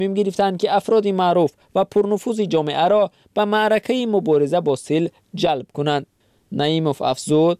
تصمیم گرفتند که افراد معروف و پرنفوذ جامعه را به معرکه مبارزه با سیل جلب کنند. نعیموف افزود: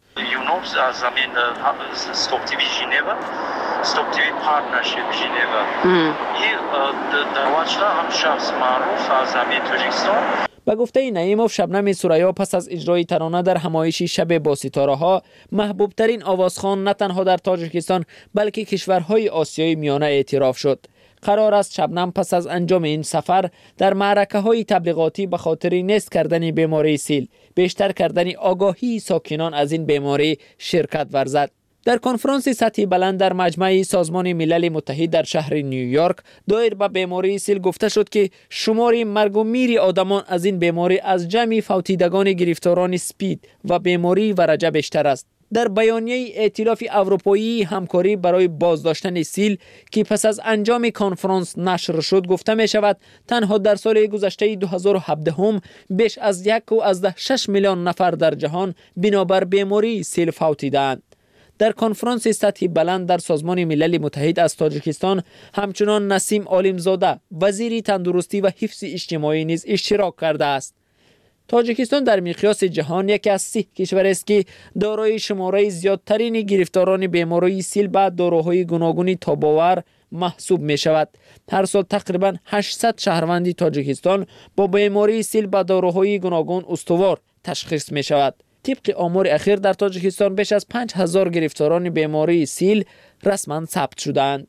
Stop TV Geneva, Stop TV Partnership Geneva. И давачта ҳам шахс маъруф аз ҳамин Тоҷикистон. به گفته نعیموف، شبنم سوریا پس از اجرای ترانه در همایش شب با ستاره ها محبوب ترین آوازخوان نه تنها در تاجیکستان بلکه کشورهای آسیای میانه اعتراف شد. قرار است شبنم پس از انجام این سفر در معرکه های تبلیغاتی به خاطر نیست کردن بیماری سیل، بیشتر کردن آگاهی ساکنان از این بیماری شرکت ورزد. در کنفرانس سطحی بلند در مجمع سازمان ملل متحد در شهر نیویورک دایر به بیماری سیل گفته شد که شمار مرگ و میر آدمان از این بیماری از جمع فوتیدگان گرفتاران اسپید و بیماری ورجه بیشتر است. در بیانیه ائتلاف اروپایی همکاری برای بازداشتن سیل که پس از انجام کنفرانس نشر شد گفته می شود تنها در سال گذشته 2017 هم بیش از 1.6 میلیون نفر در جهان بنابر بیماری سیل فوتیدند. در کنفرانس سطحی بلند در سازمان ملل متحد از تاجیکستان همچنان نسیم عالمزاده وزیر تندرستی و حفظ اجتماعی نیز اشتراک کرده است. تاجیکستان در مقیاس جهان یکی از 30 کشور است که دارای شماره زیادترین گرفتاران بیماری سیل به داروهای گوناگون تاب‌آور محسوب می شود. هر سال تقریبا 800 شهروند تاجیکستان با بیماری سیل به داروهای گوناگون استوار تشخیص می شود. طبق آمار اخیر در تاجیکستان بیش از 5000 گرفتاران بیماری سیل رسما ثبت شدند.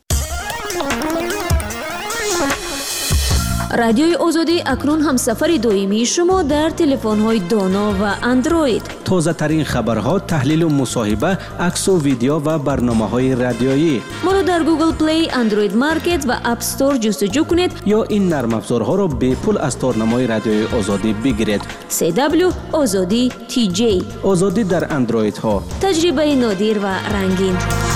رادیوی آزادی اکنون هم سفر دائمی شما در تلفن‌های دانا و اندروید. تازه ترین خبرها، تحلیل و مصاحبه، عکس و ویدیو و برنامه‌های رادیویی. ما را در گوگل پلی، اندروید مارکت و اپ استور جستجو کنید یا این نرم افزارها را به پول از تارنمای رادیوی آزادی بگیرید. CW آزادی TJ. آزادی در اندروید ها. تجربه نادر و رنگین.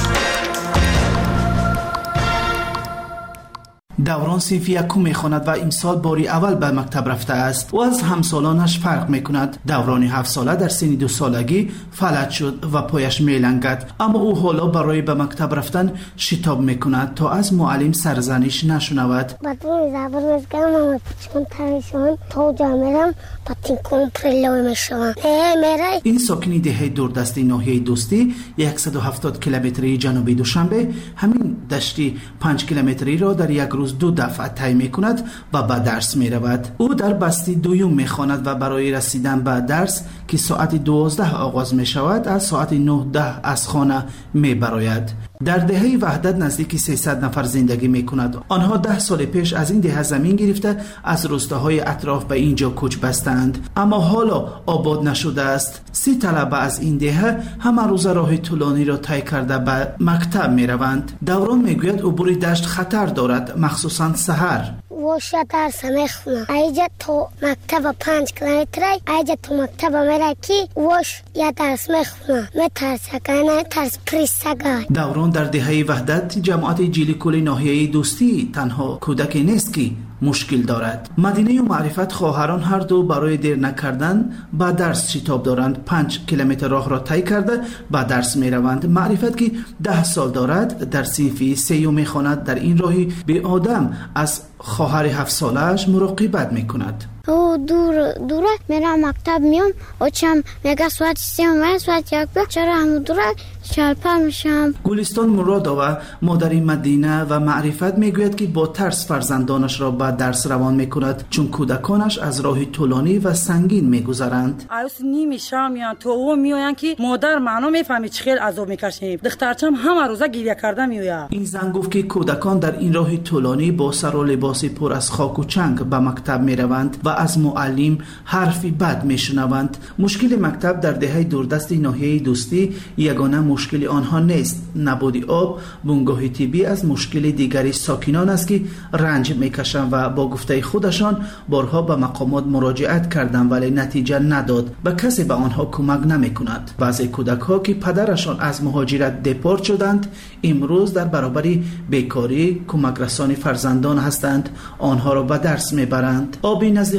دوران صنف یکم میخواند و امسال باری اول به مکتب رفته است و از همسالانش فرق میکند. دوران 7 ساله در سن 2 سالگی فلج شد و پایش میلنگد، اما او حالا برای به مکتب رفتن شتاب میکند تا از معلم سرزنش نشنود. بدون زبان میگم چون ترشون تو جامرم پاتین کمپرلو میشم. این ساکنی دهه دوردست ناحیه دوستی 170 کیلومتری جنوبی دوشنبه همین دشتی 5 کیلومتری را در یک روز 2 دفعه طی میکند و به درس میرود. او در بستی دوم میخواند و برای رسیدن به درس که ساعت 12 آغاز میشود از ساعت 9:10 از خانه میبراید. در دهه وحدت نزدیک 300 نفر زندگی میکند. آنها 10 سال پیش از این دهه زمین گرفته از روستاهای اطراف به اینجا کوچ بستند، اما حالا آباد نشده است. 30 طلبه از این دهه همه روز راه طولانی را طی کرده به مکتب میروند. دوران میگوید عبور دشت خطر دارد، مخصوصا سحر. واش درس میخونم ایجا تو مکتب 5 کیلومتری ایجا تو مکتب میره کی واش یا درس میخونم مترسکانه ترس پریسگای. دوران در دهه وحدت جماعت جیلیکولی ناحیه دوستی تنها کودکی نیست که مشکل دارد. مدینه و معرفت خواهران هر دو برای دیر نکردن با درس شتاب دارند. 5 کیلومتر راه را طی کرده با درس می روند. معرفت که 10 سال دارد در صنف 3 میخواند. در این راهی به آدم از خواهر 7 سالش مراقبت میکند. او دوره میرم مکتب میام و چم میگه ساعت 3 و ساعت 1 چرا هم دوره شلپا میشم. گلستان مرادova مادر مدینه و معرفت میگوید که با ترس فرزندانش را به درس روان میکند چون کودکانش از راه طولانی و سنگین میگذرند. ایوس نیمی شام یا تو میویان که مادر معنا میفهمی چه خیلی عذاب میکشیم. دخترچم همه روزا گریه کرده میویا. این زن گفت که کودکان در این راه طولانی با سر و لباس پر از خاک و چنگ به مکتب میروند و از معلم حرفی بد میشنوند. مشکل مکتب در دهه دوردست ناحیه دوستی یگانه مشکل آنها نیست. نبود آب بنگاه طبی از مشکل دیگری ساکنان است که رنج میکشند و با گفته خودشان بارها به مقامات مراجعت کردند ولی نتیجه نداد و کسی به آنها کمک نمیکند. بعضی کودک ها که پدرشان از مهاجرت دپورت شدند امروز در برابر بیکاری کمک رسانی فرزندان هستند. آنها را به درس میبرند. آبی نزد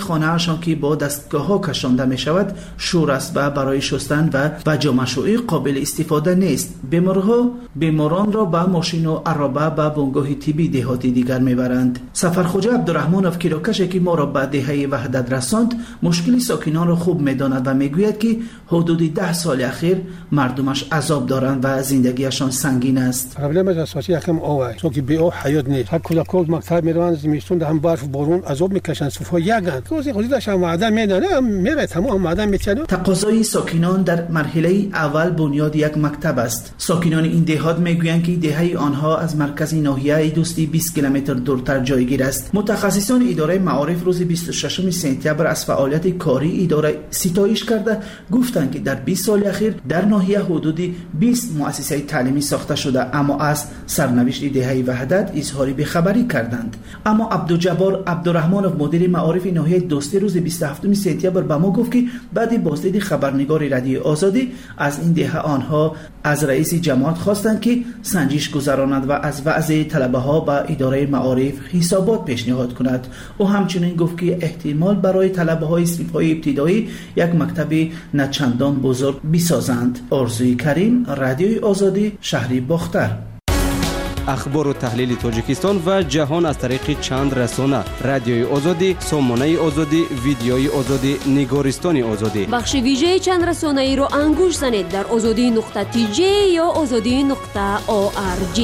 خانه‌شان که با دستگاه‌ها کشانده می‌شود شور است و برای شستن و جامه‌شویی قابل استفاده نیست. بیماران را با ماشین و عربه به بنگاه طبی دهاتی دیگر میبرند. سفرخواجه عبدالرحمانوف کشی که ما را به دهه وحدت رساند مشکل ساکنان را خوب میداند و میگوید که حدود 10 سال اخیر مردمش عذاب دارند و زندگیشان سنگین است. پرابلم اساسی یکم آوه چون که بی آب حیات نیست. هر کل مکتب میروند زمستون هم برف بارون عذاب میکشند صفا یگن. روزی خودش هم معدن میدانه میره تمام معدن میتونه. تقاضای ساکنان در مرحله اول بنیاد یک مکتب است. ساکنان این دهات میگویند که دهه آنها از مرکز ناحیه دوستی 20 کیلومتر دورتر جایگیر است. متخصصان اداره معارف روز 26 سپتامبر از فعالیت کاری اداره ستایش کرده گفتند که در 20 سال اخیر در ناحیه حدود 20 مؤسسه تعلیمی ساخته شده اما از سرنوشت دهه وحدت اظهار بی‌خبری کردند. اما عبدالجبار عبدالرحمانوف مدیر معارف ناحیه دوستی روز 27 سپتامبر به ما گفت که بعد بازدید خبرنگار رادیو آزادی از این دهه آنها از رئیس جماعت خواستند که سنجش گذراند و از وضع طلبه ها به اداره معارف حسابات پیشنهاد کند. او همچنین گفت که احتمال برای طلبه های صف‌های ابتدایی یک مکتب نچندان بزرگ بسازند. آرزوی کریم، رادیوی آزادی، شهری باختر. اخبار و تحلیل تاجیکستان و جهان از طریق چند رسانه: رادیوی آزادی، سامانه آزادی، ویدیوی آزادی، نگارستان آزادی. بخش ویژه چند رسانه ای رو انگوش زنید در azadi.tj یا azadi.org.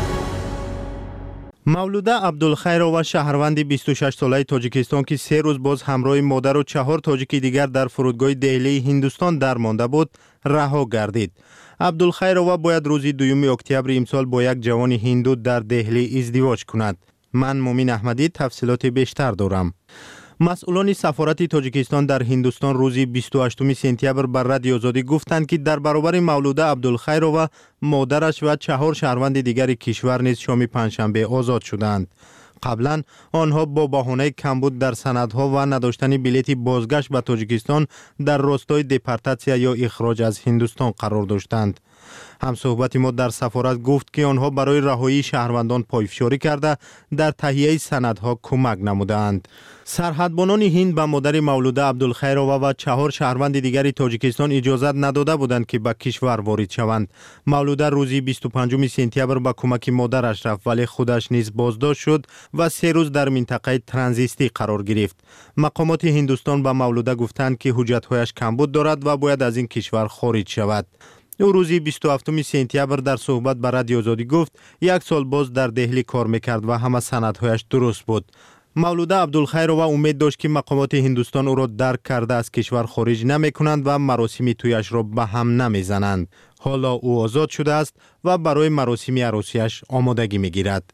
مولوده عبدالخیرova شهروند 26 ساله تاجیکستان که 3 روز باز همراه مادر و 4 تاجیکی دیگر در فرودگاه دهلی هندوستان درمانده بود رها گردید. عبدالخیرova باید روز 2 اکتبر امسال با یک جوان هندو در دهلی ازدواج کند. من مومن احمدی تفصیلات بیشتر دارم. مسئولان سفارت تاجیکستان در هندوستان روز 28 سپتامبر بر رادیو آزادی گفتند که در برابر مولوده عبدالخیرova مادرش و 4 شهروند دیگر کشور نیز شام پنجشنبه آزاد شدند. قبلا آنها با بهانه کمبود در سندها و نداشتن بلیط بازگشت به تاجیکستان در راستای دپورتاسیا یا اخراج از هندوستان قرار داشتند. همصحبت ما در سفارت گفت که آنها برای رهایی شهروندان پایفشاری کرده در تهیه سندها کمک نمودند. سرحدبانان هند به مادر مولوده عبدالخیرova و 4 شهروند دیگر تاجیکستان اجازت نداده بودند که به کشور وارد شوند. مولوده روز 25 سپتامبر با کمک مادرش رفت ولی خودش نیز بازداشت شد و 3 روز در منطقه ترانزیتی قرار گرفت. مقامات هندوستان به مولوده گفتند که حجت‌هایش کمبود دارد و باید از این کشور خارج شود. او روز 27 سپتامبر در صحبت با رادیو آزادی گفت 1 سال باز در دهلی کار میکرد و همه سندهایش درست بود. مولوده عبدالخیرova امید داشت که مقامات هندوستان او را درک کرده از کشور خارج نمی کنند و مراسم تویش را به هم نمی زنند. حالا او آزاد شده است و برای مراسم عروسیش آمادگی می گیرد.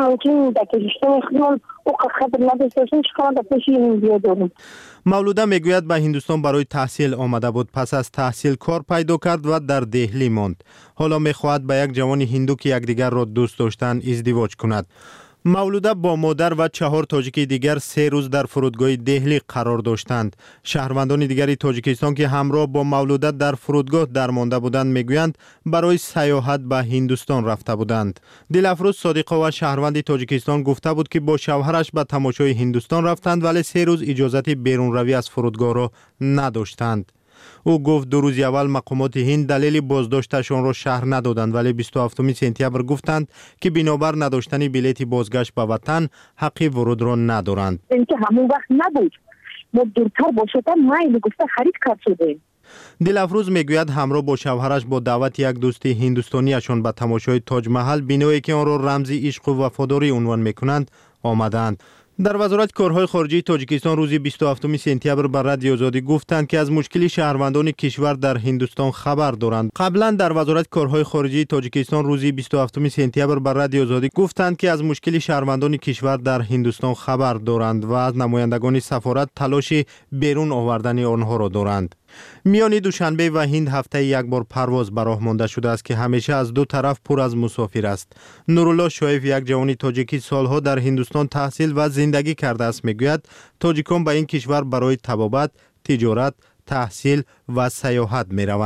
مولوده میگوید به هندوستان برای تحصیل آمده بود. پس از تحصیل کار پیدا کرد و در دهلی ماند. حالا میخواهد به یک جوان هندو که یکدیگر را دوست داشتند ازدواج کند. مولوده با مادر و 4 تاجیک دیگر 3 روز در فرودگاه دهلی قرار داشتند. شهروندان دیگری تاجیکستان که همراه با مولوده در فرودگاه درمانده بودند میگویند برای سیاحت به هندوستان رفته بودند. دلافروز صادقova شهروند تاجیکستان گفته بود که با شوهرش به تماشای هندوستان رفتند ولی 3 روز اجازت بیرون روی از فرودگاه را نداشتند. او گفت 2 روز اول مقامات هند دلیل بازداشتشان را شرح ندادند ولی 27 سپتامبر گفتند که بنابر نداشتن بلیط بازگشت به وطن حق ورود را ندارند. اینکه همون وقت نبود ما دورتر باشد ما گفته خرید کرد شدیم. دلافروز میگوید همراه با شوهرش با دعوت یک دوست هندوستانیشان به تماشای تاج محل بینایی که آن را رمز عشق و وفاداری عنوان میکنند آمدند. در وزارت کارهای خارجه تاجیکستان روز 27 سپتامبر بر رادیو آزادی گفتند که از مشکل شهروندان کشور در هندوستان خبر دارند. قبلا در وزارت کارهای خارجه تاجیکستان روز 27 سپتامبر بر رادیو آزادی گفتند که از مشکل شهروندان کشور در هندوستان خبر دارند و از نمایندگان سفارت تلاش بیرون آوردن آنها را دارند. میان دوشنبه و هند هفته یک بار پرواز به راه مانده شده است که همیشه از 2 طرف پر از مسافر است. نورالله شایف یک جوان تاجیکی سالها در هندوستان تحصیل و زندگی کرده است میگوید تاجیکان به این کشور برای طبابت، تجارت، تحصیل و سیاحت می روند.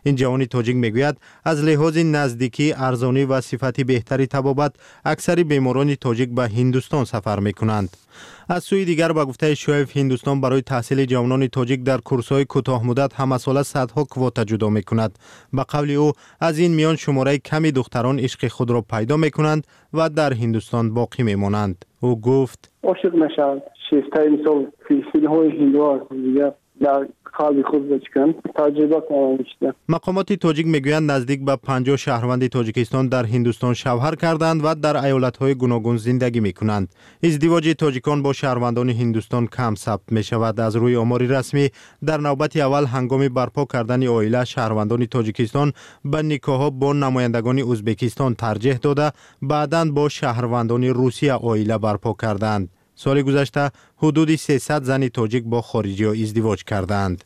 این جوان تاجیک میگوید از لحاظ نزدیکی، ارزانی و صفتی بهتری طبابت اکثر بیماران تاجیک به هندوستان سفر میکنند. از سوی دیگر با گفته شعیب، هندوستان برای تحصیل جوانان تاجیک در کورس‌های کوتاه مدت هم ساله صدها کواتا جدا میکند. به قول او از این میان شماره کمی دختران عشق خود را پیدا میکنند و در هندوستان باقی میمانند. او گفت عاشق نشود، شیفته مثال فیلم‌های هندو دیگر در قلب خود بچکن، تجربه کنند. مقامات تاجیک میگویند نزدیک به 50 شهروند تاجیکستان در هندوستان شوهر کردند و در ایالت‌های گوناگون زندگی میکنند. ازدواج تاجیکان با شهروندان هندوستان کم ثبت می شود. از روی آمار رسمی در نوبت اول هنگام برپا کردن عائله، شهروندان تاجیکستان به نکاح با نمایندگان ازبکستان ترجیح داده، بعداً با شهروندان روسیه عائله برپا کردند. سال گذشته حدود 300 زن تاجیک با خارجی ها ازدواج کردند.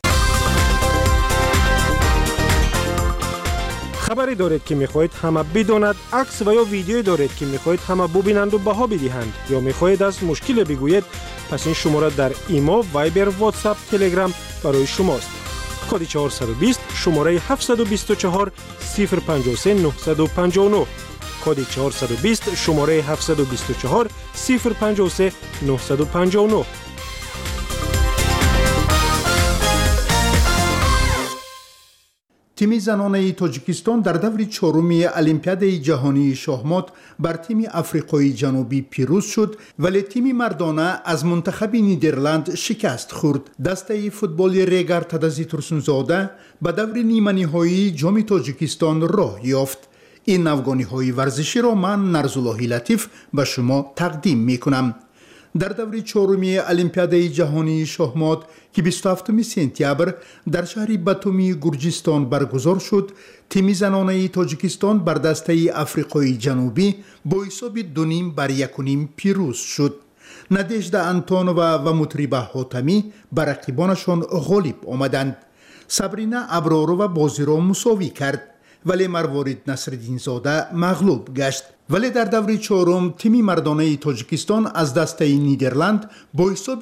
خبری دارید که میخواهید همه بداند، عکس و یا ویدیویی دارید که میخواهید همه ببینند و بها بدهند، یا میخواهید از مشکل بگویید، پس این شماره در ایما، وایبر، واتساپ، تلگرام برای شماست. کد 420 شماره 724 053 959. کد 420 شماره 724 053 959. تیم زنانه تاجیکستان در دور چهارمی المپیاد جهانی شاهمات بر تیم آفریقای جنوبی پیروز شد، ولی تیم مردانه از منتخب نیدرلند شکست خورد. دسته فوتبال ریگر تدزی ترسونزاده به دور نیمه نهایی جام تاجیکستان راه یافت. این افغانی ورزشی را من نرزاللهی لطیف به شما تقدیم می کنم. در دور چهارمی المپیاد جهانی شاهمات که 27 سپتامبر در شهر باتومی گرجستان برگزار شد، تیم زنانه تاجیکستان بر دسته آفریقای جنوبی با حساب 2-1 پیروز شد. نادژدا انتونووا و مطربه حاتمی بر رقیبانشان غالب آمدند. صبرینا ابرارова بازی را مساوی کرد، ولی مروارید نصرالدین زاده مغلوب گشت. ولی در دور چهارم تیم مردانه تاجیکستان از دسته نیدرلند با حساب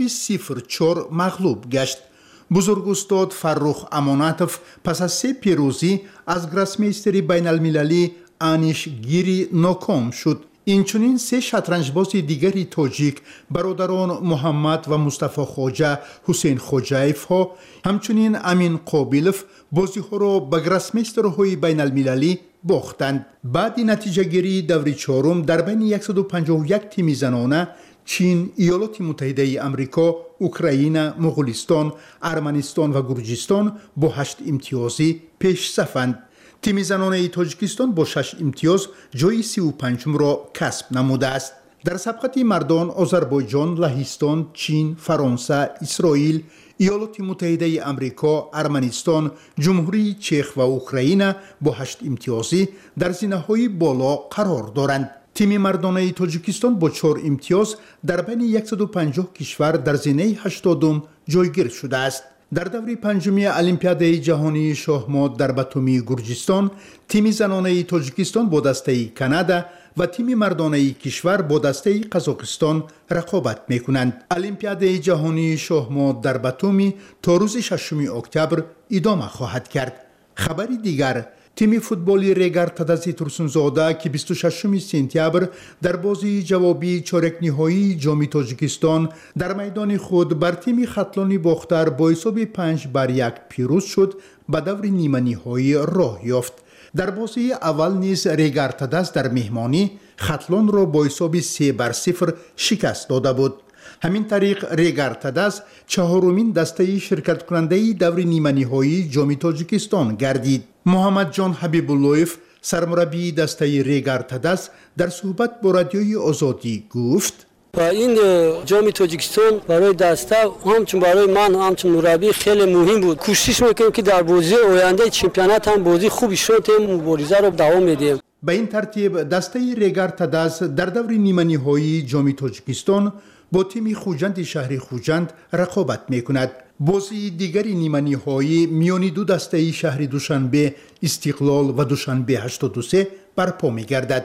0-4 مغلوب گشت. بزرگ استاد فرخ امانتوف پس از 3 پیروزی از گراسمیستری بین المللی آنیش گیری ناکام شد. اینچنین 3 شطرنجباز دیگری تاجیک برادران محمد و مصطفی خواجه حسین خواجه‌ایف ها، همچنین امین قابیلوف بازی ها را به گراسمیسترهای بین المللی باختند. بعد نتیجه گیری دور چهارم در بین 151 تیم زنانه، چین، ایالات متحده آمریکا، اوکراین، مغولستان، ارمنستان و گرجستان با 8 امتیازی پیش صفند. تیم زنانه تاجیکستان با 6 امتیاز جای 35 را کسب نموده است. در سبقت مردان آذربایجان، لهستان، چین، فرانسه، اسرائیل، ایالات متحده آمریکا، ارمنستان، جمهوری چک و اوکراین با 8 امتیازی در زینه‌های بالا قرار دارند. تیم مردانه تاجیکستان با 4 امتیاز در بین 150 کشور در زینه 80 جایگیر شده است. در دور پنجمی المپیاد جهانی شاهمات در باتومی گرجستان، تیم زنانه تاجیکستان با دسته کانادا و تیم مردانه کشور با دسته قزاقستان رقابت می‌کنند. المپیاد جهانی شاهمات در باتومی تا روز 6 اکتبر ادامه خواهد کرد. خبری دیگر، تیم فوتبالی ریگر تدزی ترسونزاده که 26 سپتامبر در بازی جوابی چهارک نهایی جام تاجیکستان در میدان خود بر تیم خطلانی باختر با حساب 5-1 پیروز شد، به دور نیمه نهایی راه یافت. در بازی اول نیز ریگر تدز در مهمانی خطلان را با حساب 3-0 شکست داده بود. همین طریق ریگر تدز چهارمین دسته شرکت کننده دور نیمه نهایی جام تاجیکستان گردید. محمد جان حبیب اللهیف، سرمربی دسته ریگر تدز، در صحبت با رادیوی آزادی گفت: و این جام تاجیکستان برای دسته همچون برای من همچون مربی خیلی مهم بود. کوشش میکنیم که در بازی آینده چمپیونات هم بازی خوبی شد، مبارزه رو دوام میدیم. به این ترتیب دسته ریگر تدز در دور نیمه نهایی جام تاجیکستان با تیم خوجند شهر خوجند رقابت میکند. بازی دیگری نیمه نهایی میان دو دسته شهر دوشنبه استقلال و دوشنبه 83 برپا میگردد.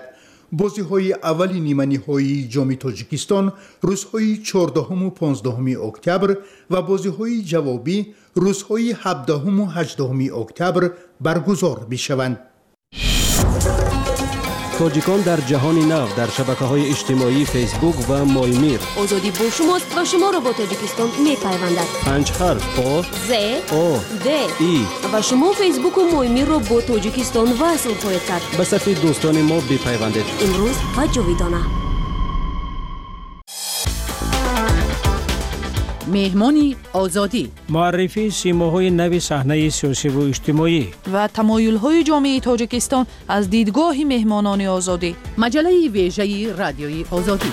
بازی‌های اول نیمه نهایی جام تاجیکستان روزهای 14 و 15 اکتبر و بازی‌های جوابی روزهای 17 و 18 اکتبر برگزار می‌شوند. تاجیکان در جهان نو در شبکه‌های اجتماعی فیسبوک و مایمیر. آزادی با شماست و شما را با تاجیکستان می‌پیوندد. 5 حرف آ ز او د ای و شما فیسبوک و مایمیر را با تاجیکستان وصل خواهید کرد. به صفحه دوستان ما بپیوندید. امروز و جاویدانه. مهمانی آزادی، معرفی سیماهای نو صحنه سیاسی و اجتماعی و تمایل‌های جامعه تاجیکستان از دیدگاه مهمانان آزادی. مجله ویژه رادیوی آزادی.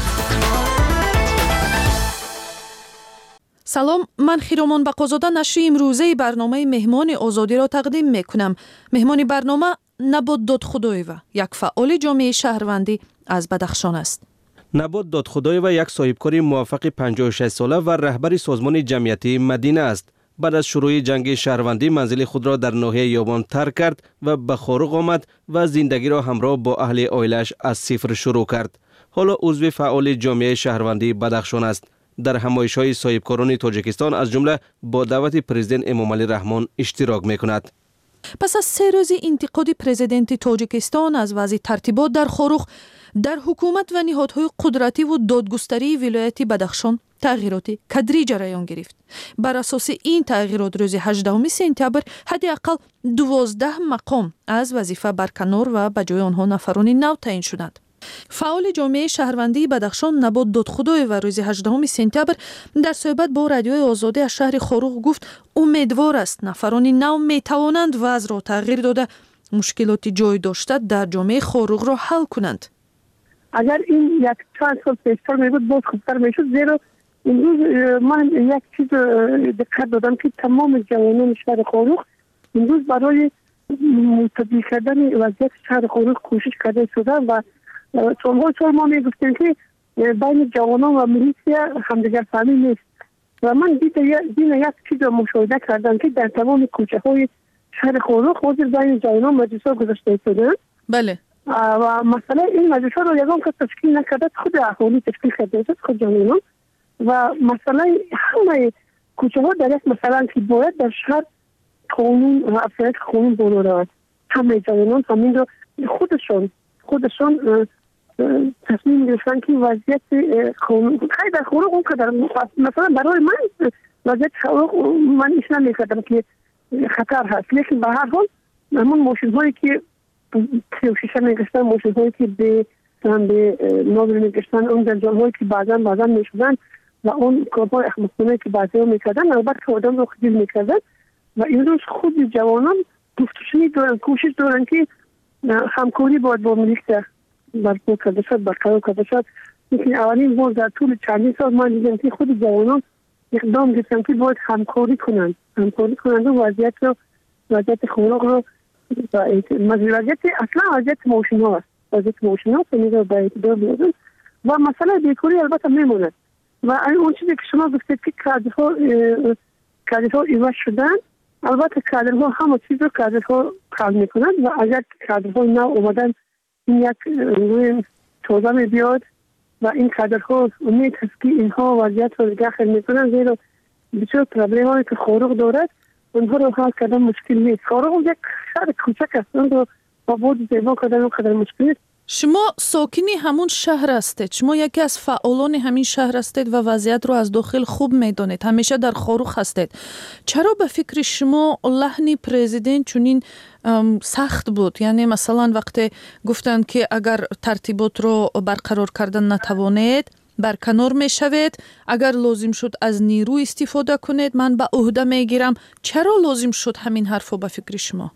سلام، من خیرامان بقازاده نشر امروزه برنامه مهمان آزادی را تقدیم میکنم. مهمان برنامه نبات دادخدایوه، یک فعال جامعه شهروندی از بدخشان است. نبات دادخدایوه یک صاحبکار موفق 56 ساله و رهبر سازمان جمعیتی مدینه است. بعد از شروع جنگ شهروندی منزل خود را در ناحیه یابان ترک کرد و به خارق آمد و زندگی را همراه با اهل عائله‌اش از صفر شروع کرد. حالا عضو فعال جامعه شهروندی بدخشان است. در همایش‌های صاحبکاران تاجیکستان از جمله با دعوت پرزیدنت امامعلی رحمان اشتراک می‌کند. پس از 3 روز انتقاد پرزیدنت تاجیکستان از وضع ترتیبات در خارق، در حکومت و نهادهای قدرتی و دادگستری ولایت بدخشان تغییرات کدری جریان گرفت. بر اساس این تغییرات روز 18 سپتامبر حداقل 12 مقام از وظیفه برکنار و به جای آنها نفران نو تعیین شدند. فعال جامعه شهروندی بدخشان نبات دادخدایوه و روز 18 سپتامبر در صحبت با رادیوی آزادی از شهر خارق گفت امیدوار است نفران نو می توانند وضع را تغییر داده مشکلات جای داشته در جامعه خارق را حل کنند. اگر این یک چند سال پیشتر می بود باز خوبتر می شد، زیرا امروز من یک چیز دقت دادم که تمام جوانان شهر خارق امروز برای متبیع کردن وضعیت شهر خارق کوشش کرده شده و سال ما می گفتیم که بین جوانان و میلیسیا همدیگر فهمی نیست و من دین یک چیز مشاهده کردم که در تمام کوچه های شهر خارق حاضر بین جوانان مجلس ها گذاشته شده. بله. و مثلا این مجلس ها رو یکان که تشکیل نکرده، خود اهالی تشکیل کرده است، خود جوانان و مثلا همه کوچه ها در یک مثلا که باید در شهر قانون و افزایش قانون بالا رود، همه جوانان همین رو خودشان تصمیم گرفتن که وضعیت قانون خیلی در خارق اون که مثلا برای من وضعیت خارق من ایش نمیکردم که خطر هست، لیکن به هر حال همون ماشین هایی که 36 میگشتن، ماشین هایی که به نابل میگشتن، اون جنجال هایی که بعضا میشدن و اون کارهای احمقانه که بعضی ها میکردن البته آدم رو خجیل میکردن و این روز خود جوانان گفتشنی دارن، کوشش دارن که همکاری باید با میلیسیا برقرار کرده شد. لیکن اولین بار در طول چندین سال من دیدم که خود جوانان اقدام گرفتن که باید همکاری کنند و وضعیت خارق رو وضعیت اصلا وضعیت موشن ها است، وضعیت موشن ها رو به اعتبار بیارن و مسئله بیکاری البته میموند و اون چیزی که شما گفتید که کادرها ایواز شدن، البته کادرها همه چیز رو کادرها حل میکنند و اگر کادرها نو اومدن این یک روی توضیح می بیاد و این کادرها امید هست که اینها وضعیت رو داخل میکنن، زیرا بسیار پرابلم هایی که خارق دارد اونها رو حل کردن مشکل نیست. خارق یک شهر کوچک است، اون رو با بود زیبا کردن اونقدر مشکل نیست. شما ساکنی همون شهر هستید، شما یکی از فعالان همین شهر هستید و وضعیت رو از داخل خوب میدانید، همیشه در خارق هستید. چرا به فکر شما لحن پرزیدنت چنین سخت بود؟ یعنی مثلا وقتی گفتند که اگر ترتیبات رو برقرار کردن نتوانید برکنار میشوید، اگر لازم شد از نیرو استفاده کنید من به عهده میگیرم، چرا لازم شد همین حرفو به فکر شما؟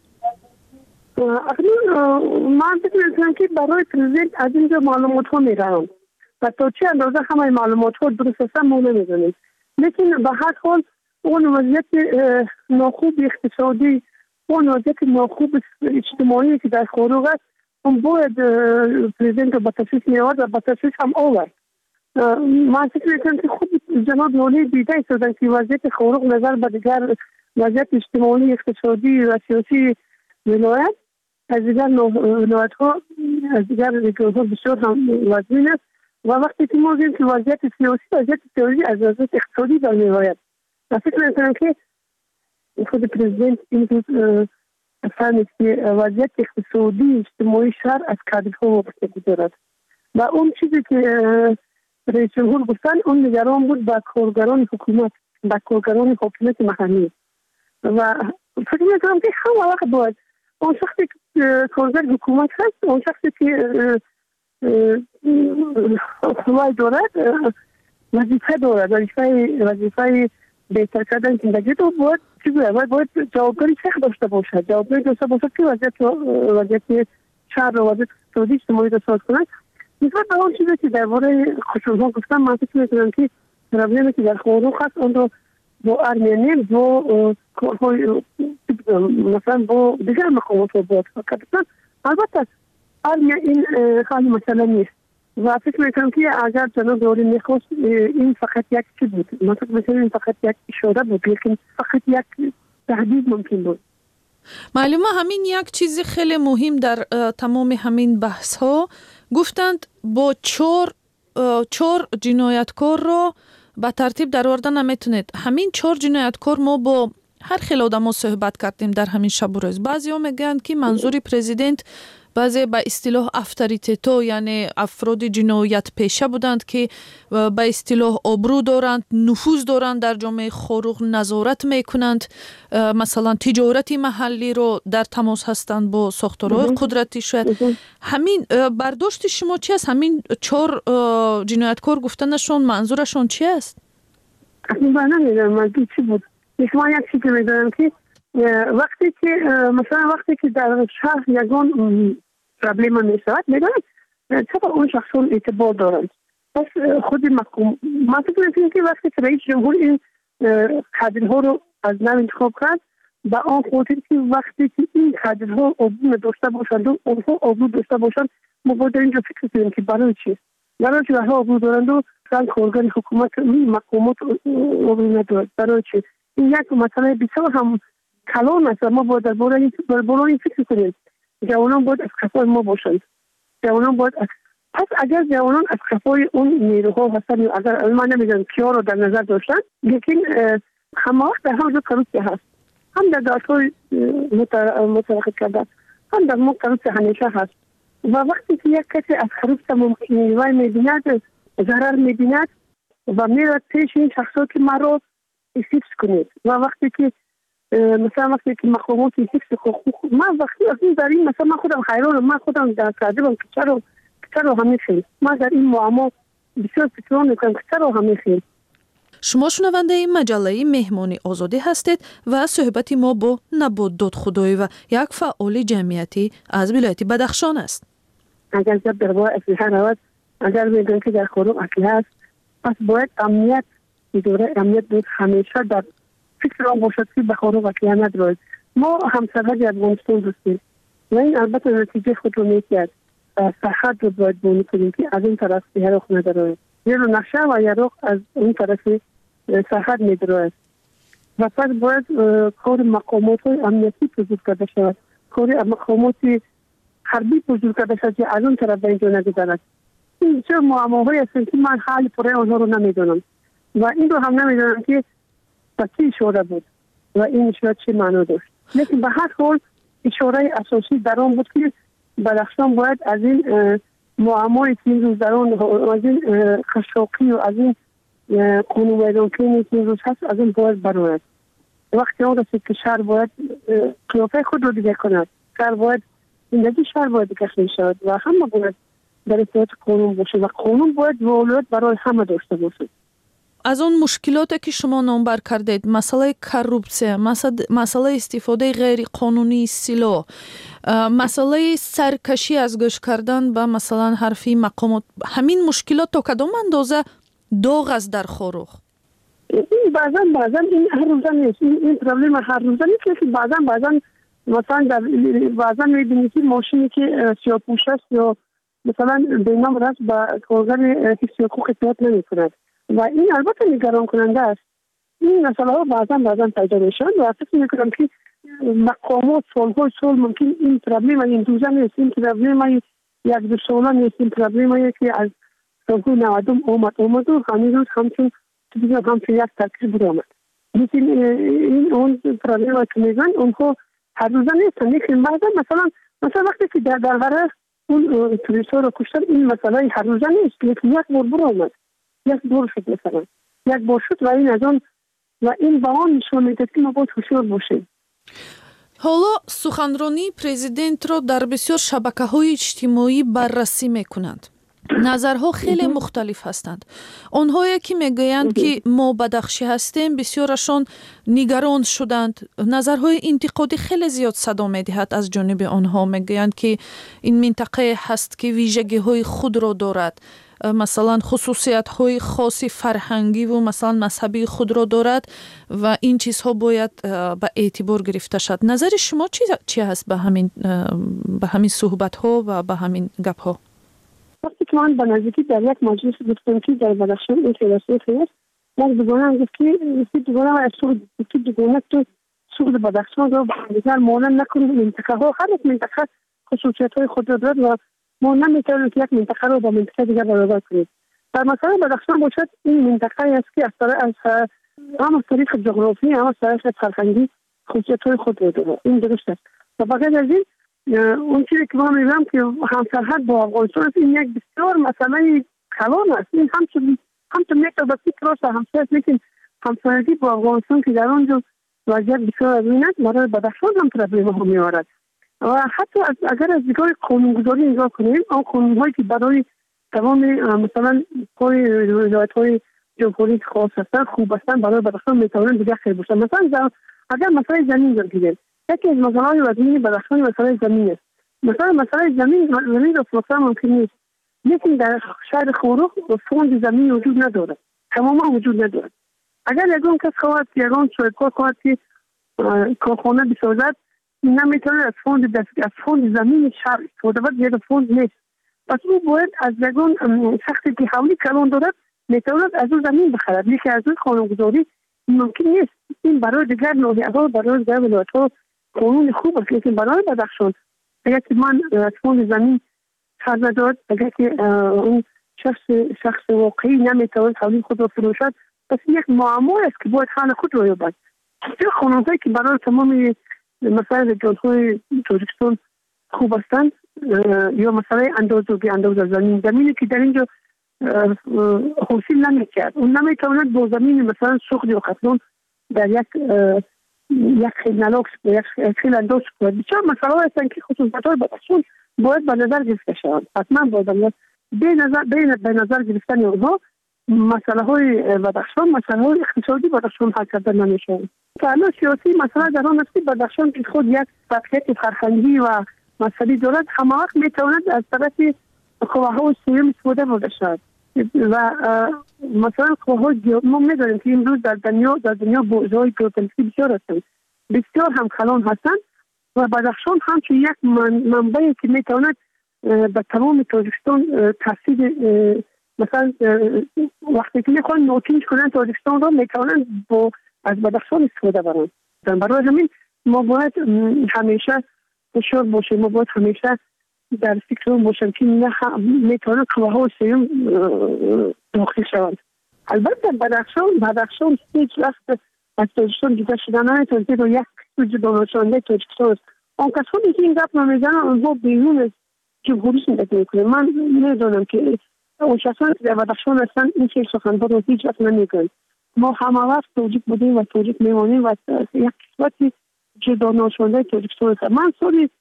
من فکر میکنم که برای پرزیدنت از اینجا معلومات ها میرم و تا چه اندازه همه معلومات ها درست هستن ما نمیدونیم، لیکن به هر حال اون وضعیت ناخوب اقتصادی، اون وضعیت ناخوب اجتماعی که در خارق است، اون باید پرزیدنت رو به تصویب میاد و به تصویب هم آورد. من فکر میکنم که خود جناب نولی دیده شدن که وضعیت خارق نظر به دیگر وضعیت اجتماعی، اقتصادی و سیاسی ولایت از دیگر نوعاتها از دیگر ریگرها بسیار هم وزین است و وقتی که ما دیدیم که وضعیت سیاسی از وضعیت اقتصادی در می‌آید و فکر می‌کنم که خود پرزیدنت این روز فهمید که وضعیت اقتصادی اجتماعی شهر از کادرها وابستگی دارد و اون چیزی که رئیس جمهور گفتن اون نگران بود با کارگران حکومت محلی و فکر می‌کنم که همه وقت باید اون شخصی که کارگر حکومت هست اون شخصی که حکومت دارد وظیفه دارد وظیفه بهتر کردن زندگی رو باید جوابگاری شخص داشته باشد که وضعیت شهر و وضعیت اقتصادی اجتماعی را ساز کنند. نسبت به اون چیزی که درباره خشونت‌ها گفتم من فکر می‌کنم که پروبلمی که در خاروخ هست اون رو با ارمنی مثلا با دیگر مقامات رو باید کردن. البته ارمنی این خالی مسئله نیست و فکر میکنم که اگر جناب دوری میخواست این فقط یک چی بود من فکر میکنم این فقط یک اشاره بود لیکن فقط یک تهدید ممکن بود. معلومه همین یک چیز خیلی مهم در تمام همین بحث ها گفتند با چهار جنایتکار را به ترتیب در آوردن نمیتونید. همین 4 جنایتکار ما با هر خیلی آدم صحبت کردیم در همین شب و روز. بعضی ها میگن که منظور پرزیدنت بعضی به اصطلاح افتریتیتو یعنی افراد جنایت پیشه بودند که به اصطلاح آبرو دارند، نفوذ دارند در جامعه خاروخ، نظارت میکنند، مثلا تجارتی محلی رو در تماس هستند با ساختارهای قدرتی. شاید همین برداشت شما چی است؟ همین 4 جنایتکار گفتنشون منظورشون چی است؟ من نمیدونم منظور چی بود. من یک چیزی میدونم که وقتی که در شهر یگان پرابلم میشود میدونم چرا اون شخصون اعتبار دارند. پس خود مقام من فکر میکنم که وقتی که رئیس جمهور این کادرها رو از نو انتخاب کرد با آن خاطر که وقتی که این کادرها آبرو داشته باشند و اونها آبرو داشته باشند ما باید در اینجا فکر کنیم که برای چی اونها آبرو دارند و کارگر حکومت مقامات آبرو ندارد. برای چی این یک مسئله بسیار هم کلان است. ما باید درباره فکر کنیم. جوانان باید از کفای ما باشند. پس اگر جوانان از کفای اون نیروها هستند اگر من نمیدونم کیا رو در نظر داشتن لیکن همه وقت در همه کروسیه هست هم در دادهای متوقف کردن هم در ما کروسیه همیشه هست و وقتی که یک کسی از کروسیه نیروی میبیند ضرر میبیند و میرد پیش این شخصات که ما رو حفظ کنید و وقتی که مقامات حفظ حقوق من وقتی از این در این مثلا من خودم حیرانم من خودم در کردم که چرا همیشه من در این معما بسیار فکران میکنم که چرا همیشه. شما شنونده این مجله مهمانی آزادی هستید و صحبتی ما با نبات دادخدایی و یک فعال جمعیتی از ولایت بدخشان است. اگر جب درباره اسلحه رود اگر میگن که در خاروخ اسلحه است پس باید امنیت بود همیشه در فکر آن باشد که به خاروخ اسلحه ندارد. ما همسرحد افغانستان دوستیم و این البته نتیجه خود رو میکرد سرحد رو باید بونی کنیم که از این طرف یراق ندارد یه رو نقشه و یراق از این طرف سرحد میدارد و پس باید کار مقامات امنیتی بزرگ کرده شود کار مقامات حربی بزرگ کرده شود که از اون طرف به اینجا نگذرد. این چه معماهایی هستند که من حال پره آنها رو نمیدونم و این رو هم نمیدونم که چی اشاره بود و این اشاره چه معنا داشت. لیکن به هر حال اشاره اساسی در آن بود که بدخشان باید از این معمایی که این روز در آن از این خشاقی و از این قانون ویرانکنی که این روز هست از این باید برآید. وقتی آن رسید که شهر باید قیافه خود رو دیگه کند. شهر باید زندگی شهر باید کشف شود و همه باید در اطاعت قانون باشه و قانون باید ولایت برای همه داشته باشه. از اون مشکلاتی که شما نامبر کردید مسئله کروپسیه، مسئله استفاده غیر قانونی سلاح، مسئله سرکشی از گوش کردن به مثلا حرفی مقامات، همین مشکلات تا کدام اندازه داغ است در خاروخ؟ این بعضا این هر روزه نیست. این پرابلم هر روزه نیست که بعضا مثلا بعضا میبینید که ماشینی که سیاه‌پوش است یا مثلا بینام راست با کارگر حفظ حقوق اطاعت نمی‌کند و این البته نگران کننده است. این مسئله ها بعضا پیدا میشن و فکر میکنم که مقامات سالهای سال ممکن این پرابلم این دوزه نیست، این پرابلم یک دو ساله نیست، این پرابلم که از سالهای 90 اومد و همین روز همچون یک ترکیب بود آمد. این اون پرابلم که میگن اونها هر روزه نیستن، لیکن بعدا مثلا وقتی که در غره اون توریست ها رو کشتن این مسئله هر روزه نیست، لیکن یک بار برو آمد، یک بار شد مثلا یک بار شد و این از آن و این با آن نشان میده که ما باید هوشیار باشیم. حالا سخنرانی پرزیدنت را در بسیار شبکه‌های اجتماعی بررسی می‌کنند. نظرها خیلی مختلف هستند. آنهایی که میگویند که ما بدخشی هستیم بسیارشان نگران شدند. نظرهای انتقادی خیلی زیاد صدا می‌دهد از جانب آنها. میگویند که این منطقه هست که ویژگی‌های خود را دارد، مثلا خصوصیت‌های خاص فرهنگی و مثلا مذهبی خود را دارد و این چیزها باید به اعتبار گرفته شد. نظر شما چی هست به همین صحبت‌ها و به همین گپ‌ها؟ وقتی که من به نزدیکی در یک مجلس گفتم که در بدخشان این فلسفه هست، من دوگانه گفت که دوگانه از دوگانه تو سوق بدخشان رو دیگر مانند نکنید. منطقه ها هر یک منطقه خصوصیت‌های خود را دارد و ما نمیتونیم که یک منطقه رو با منطقه دیگر برابر کنیم. در مثلا بدخشان باشد این منطقه است که از هم طریق جغرافی هم از طریق فرهنگی خصوصیت‌های خود را دارد. این درست است. و بغیر از این اون چیزی که ما میگم که همسرحد با افغانستان است، این یک بسیار مسئله کلان است. این همچون میتونه بسیار راست همسر است، لیکن همسایگی با افغانستان که در آنجا وضعیت بسیار عظیم است برای بدخشان هم پرابلم ها میآورد. و حتی اگر از دیگه قانونگذاری نگاه کنیم، آن قانونهایی که برای تمام مثلا ولایت‌های جمهوری خاص هستند خوب هستند، برای بدخشان میتوانند دیگه خیر باشند. مثلا اگر مسئله زمین بگیریم، یکی از مسائل وزنی بدخشان مسئله زمین است. مسئله زمین را فروختن ممکن نیست، لیکن در شهر خورخ فوند زمین وجود ندارد، تماما وجود ندارد. اگر یگان کس خواهد یگان صاحبکار خواهد که کارخانه بسازد، نمیتونه از فوند زمین شهر استفاده کنه، زیرا فوند نیست. پس او باید از یگان شخصی که حولی کلان دارد میتواند از او زمین بخرد، لیکن از او قانونگذاری ممکن نیست. این برای دیگر ناحیه‌ها، برای دیگر ولایت‌ها قانون خوب است، لیکن برای بدخشان اگر که من از فوند زمین سر ندارد، اگر که اون شخص واقعی نمیتواند حولی خود را فروشد، پس یک معما است که باید حل خود را یابد. چه قانون‌هایی که برای تمام مثلا رجال‌های تاجیکستان خوب هستند، یا مثلا اندازه زمینی که در اینجا حاصل نمی‌کرد، اون نمیتواند با زمین مثلا سوخت یا قطلون در یک خیل نلاکس و یک خیل انداز کنند. بسیار مسئله هستند که خصوصیت‌های بدخشان باید به نظر گرفته شوند. حتما باید به نظر گرفتن اونها مسئله‌های بدخشان، مسئله‌های اقتصادی بدخشان حل کرده نمی‌شوند. تعامل سیاسی مسئله در آن است که بدخشان که خود یک فعالیت فرهنگی و مذهبی دارد، همه وقت میتواند از طرف قواهای سیاسی استفاده برده شود. و مثلا قواهای ما می‌دانیم که امروز در دنیا بازارهای ژئوپلیتیکی بسیار هستند، بسیار هم کلان هستند و بدخشان همچون یک منبعی که میتواند به تمام تاجیکستان تاثیر، مثلا وقتی که میخوان نوچینج کنن تاجیکستان را میتونن از بدخشان استفاده برن. برای همین ما باید همیشه هوشیار باشیم، ما باید همیشه در فکرمون باشیم که میتونه قواها و سیوم داخل شوند. البته بدخشان هیچ وقت از تاجیکستان جدا شدن نمیتونه، زیرا یک جدا شدنده تاجیکستان است. آن کسانی که این گپ نمیزنن اونها بیرون از جمهوری زندگی میکنه. من میدونم که اون شخصان که در بدخشان هستن این که سخنها رو هیچ وقت نمیگن. ما همه وقت تاجیک بودیم و تاجیک میمانیم و یک قسمتی جدا نشدنده تاجیکستان هست. من سال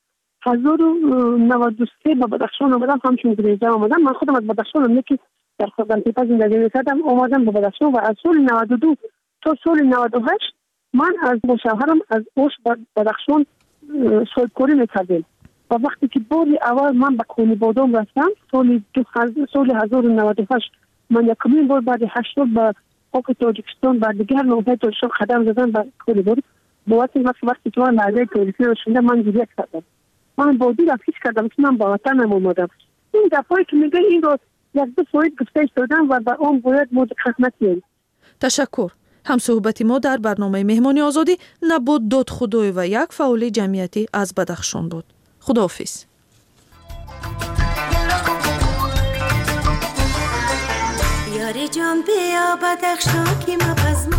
1993 به بدخشان آمدم، همچون گریزه آمدم. من خودم از بدخشان هم یکی در خزانتیپه زندگی میکردم، آمدم به بدخشان و از سال 92 تا سال 98 من از با شوهرم از اوش بدخشان صاحبکاری میکردیم. و وقتی که باری اول من به کونی بادام رفتم سال 1998 من یکمین بار بعد 8 سال به خاک تاجیکستان و دیگر نوبه تاجیکستان قدم زدم به کونی بادام. با وقتی که من لحظه تاریخی رو شنیدم من گریه کردم. من بادی را فیش کردم که من با وطنم اومدم. این دفعه که میگه این رو یک دو سوید گفته دادم و به اون باید ما دقت نکنیم. تشکر. ҳамсӯҳбати мо дар барномаи меҳмони озодӣ Набод Додхудоев ва як фаъоли ҷамъиятӣ аз Бадахшон буд. худоҳофиз. یاری جان بیا بدخشان که ما